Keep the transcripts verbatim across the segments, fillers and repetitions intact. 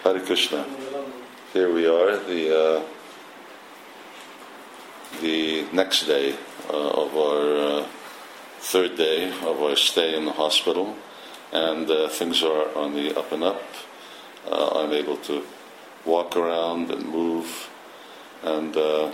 Hare Krishna. Here we are, the uh, the next day uh, of our uh, third day of our stay in the hospital, and uh, things are on the up and up. Uh, I'm able to walk around and move, and uh,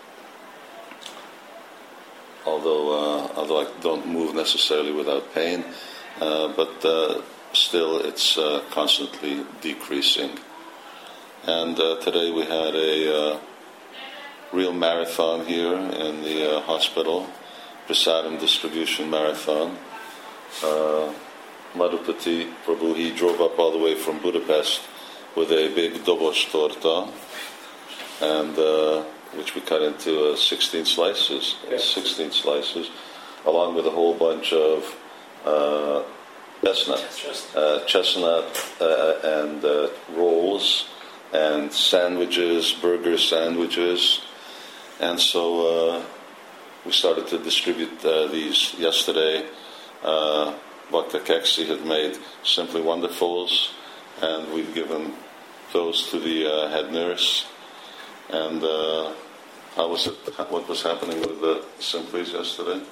although uh, although I don't move necessarily without pain, uh, but uh, still it's uh, constantly decreasing. And uh, today we had a uh, real marathon here in the uh, hospital, Prasadam distribution marathon. Uh, Madhupati Prabhu, he drove up all the way from Budapest with a big dobosh torta, and uh, which we cut into uh, sixteen slices, yes. sixteen slices, along with a whole bunch of uh, chestnut, uh, chestnut uh, and uh, rolls, and sandwiches, burger sandwiches. And so uh, we started to distribute uh, these yesterday. Uh, Bhakta Keksi had made Simply Wonderfuls, and we've given those to the uh, head nurse. And uh, how was it? What was happening with the Simplies yesterday?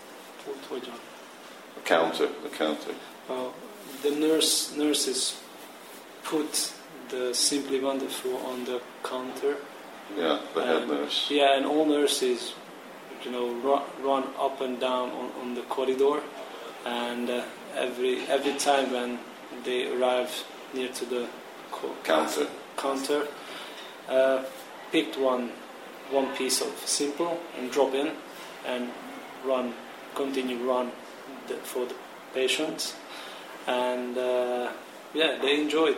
The counter, the counter. Uh, the nurse nurses put the Simply Wonderful on the counter. Yeah, the head and, nurse. Yeah, and all nurses, you know, run, run up and down on, on the corridor, and uh, every every time when they arrive near to the co- counter, counter, uh, picked one one piece of Simple and drop in, and run, continue run the, for the patients, and uh, yeah, they enjoyed.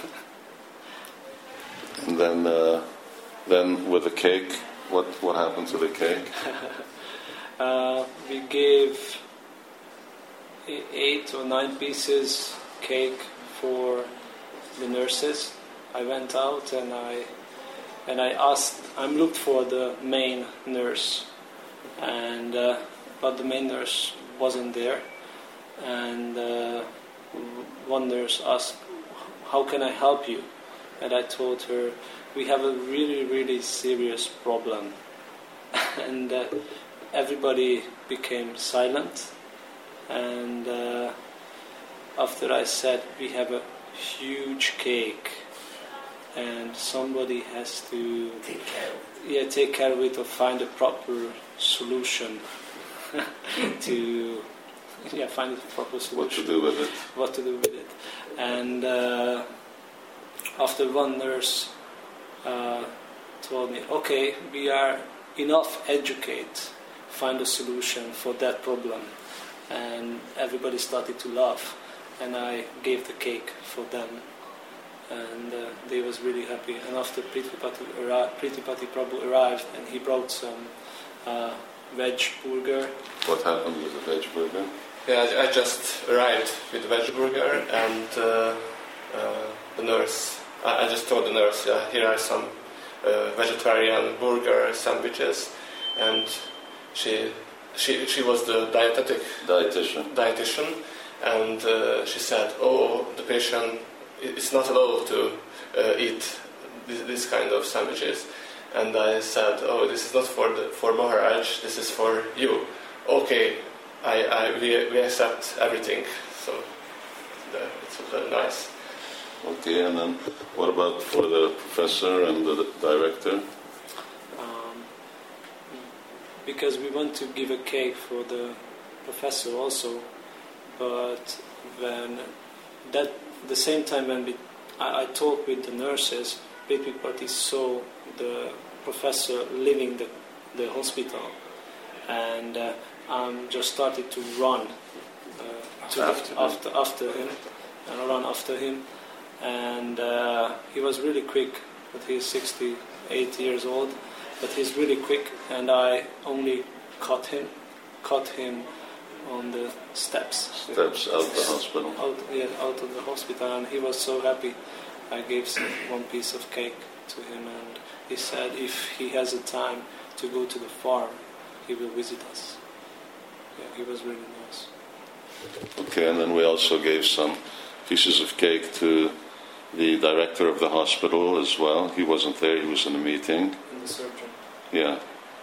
And then, uh, then with the cake, what what happened to the cake? uh, we gave eight or nine pieces cake for the nurses. I went out and I and I asked. I looked for the main nurse, and uh, but the main nurse wasn't there. And uh, one nurse asked, "How can I help you?" And I told her, we have a really, really serious problem. And uh, everybody became silent. And uh, after I said, we have a huge cake, and somebody has to take care of it. Yeah, take care of it or find a proper solution to yeah, find a proper solution. What to do with it. What to do with it. And uh, after one nurse uh, told me, okay, we are enough educate, find a solution for that problem. And everybody started to laugh, and I gave the cake for them, and uh, they was really happy. And after Pritipati, arri- Pritipati Prabhu arrived, and he brought some uh, veg burger. What happened with the veg burger? Yeah, I just arrived with the veg burger, and uh, uh, the nurse, I, I just told the nurse, yeah, here are some uh, vegetarian burger sandwiches, and she she she was the dietetic dietitian, dietitian, and uh, she said, oh, the patient is not allowed to uh, eat this, this kind of sandwiches. And I said, oh, this is not for the, for Maharaj, this is for you. Okay, I, I we, we accept everything. So the, it's very nice. Okay, and then what about for the professor and the director? Um, because we want to give a cake for the professor also, but when that the same time when we, I, I talked with the nurses, Pritipati saw the professor leaving the, the hospital, and uh, um, just started to run uh, to after, the, after after him, and run after him, and uh, he was really quick. But he's sixty-eight years old, but he's really quick, and I only caught him, caught him on the steps. Steps out of the hospital. Out, yeah, out of the hospital, and he was so happy. I gave some, one piece of cake to him, and he said if he has a time to go to the farm, he will visit us. Yeah, he was really nice. Okay, and then we also gave some pieces of cake to the director of the hospital as well. He wasn't there, he was in a meeting. And the surgeon. Yeah,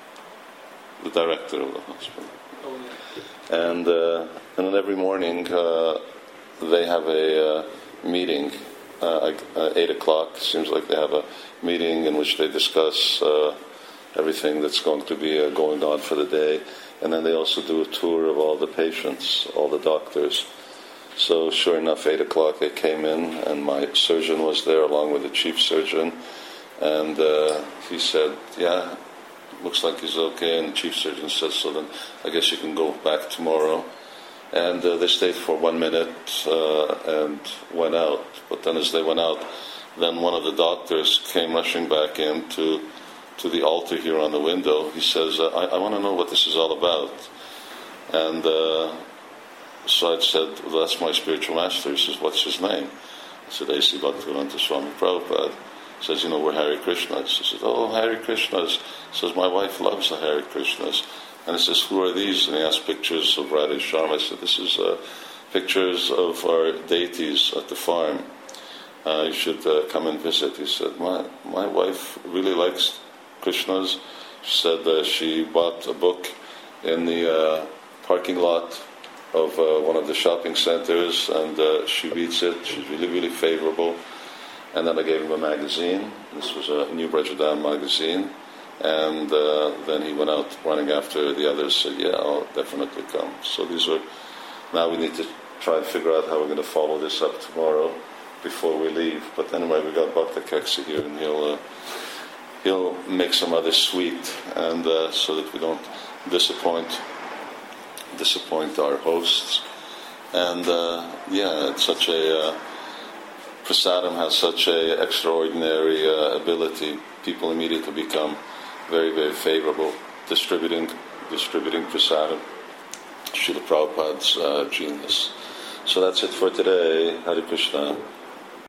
the director of the hospital. Oh, yeah. And, uh, and then every morning uh, they have a uh, meeting, uh, like, uh, eight o'clock. Seems like they have a meeting in which they discuss uh, everything that's going to be uh, going on for the day. And then they also do a tour of all the patients, all the doctors. So sure enough, eight o'clock they came in, and my surgeon was there along with the chief surgeon. And uh, he said, yeah, looks like he's okay. And the chief surgeon said, so then I guess you can go back tomorrow. And uh, they stayed for one minute uh, and went out. But then as they went out, then one of the doctors came rushing back in to, to the altar here on the window. He says, I, I want to know what this is all about. And uh, so I said, well, that's my spiritual master. He says, what's his name? I said, A C Bhaktivedanta Swami Prabhupada. He says, you know, we're Hare Krishnas. He says, oh, Hare Krishnas. He says, my wife loves the Hare Krishnas. And he says, who are these? And he asked pictures of Radha Sharma. I said, this is uh, pictures of our deities at the farm. Uh, you should uh, come and visit. He said, my, my wife really likes Krishnas. She said uh, she bought a book in the uh, parking lot of uh, one of the shopping centers, and uh, she reads it. She's really, really favorable. And then I gave him a magazine. This was a New Brajadam magazine. And uh, then he went out running after the others, said, yeah, I'll definitely come. So these are, now we need to try and figure out how we're going to follow this up tomorrow before we leave. But anyway, we got Bhakta Keksi here, and he'll uh, he'll make some other sweet, and uh, so that we don't disappoint disappoint our hosts. And uh, yeah, it's such a uh, prasadam has such a extraordinary uh, ability. People immediately become very, very favorable distributing distributing prasadam. Srila Prabhupada's uh, genius. So that's it for today. Hare Krishna.